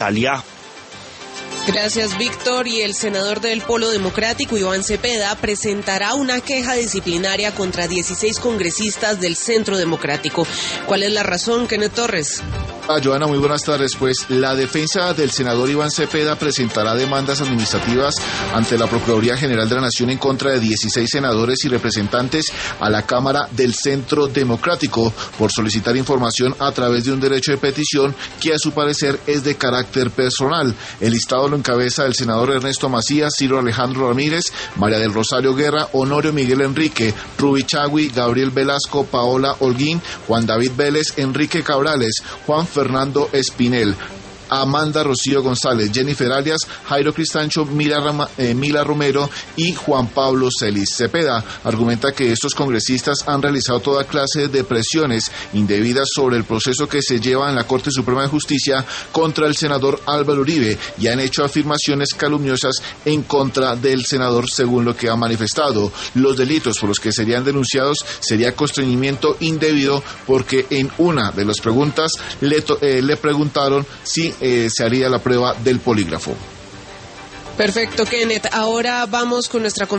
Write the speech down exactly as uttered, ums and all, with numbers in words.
Thalía. Gracias, Víctor. Y el senador del Polo Democrático, Iván Cepeda, presentará una queja disciplinaria contra dieciséis congresistas del Centro Democrático. ¿Cuál es la razón, Kenneth Torres? Ah, Joana, muy buenas tardes. Pues la defensa del senador Iván Cepeda presentará demandas administrativas ante la Procuraduría General de la Nación en contra de dieciséis senadores y representantes a la Cámara del Centro Democrático por solicitar información a través de un derecho de petición que a su parecer es de carácter personal. El listado lo encabeza el senador Ernesto Macías, Ciro Alejandro Ramírez, María del Rosario Guerra, Honorio Miguel Enrique, Ruby Chagui, Gabriel Velasco, Paola Holguín, Juan David Vélez, Enrique Cabrales, Juan Fernando Espinel, Amanda Rocío González, Jennifer Arias, Jairo Cristancho, Mila, Rama, eh, Mila Romero y Juan Pablo Celis. Cepeda argumenta que estos congresistas han realizado toda clase de presiones indebidas sobre el proceso que se lleva en la Corte Suprema de Justicia contra el senador Álvaro Uribe y han hecho afirmaciones calumniosas en contra del senador, según lo que ha manifestado. Los delitos por los que serían denunciados sería constreñimiento indebido porque en una de las preguntas le, to- eh, le preguntaron si Eh, se haría la prueba del polígrafo. Perfecto, Kenneth. Ahora vamos con nuestra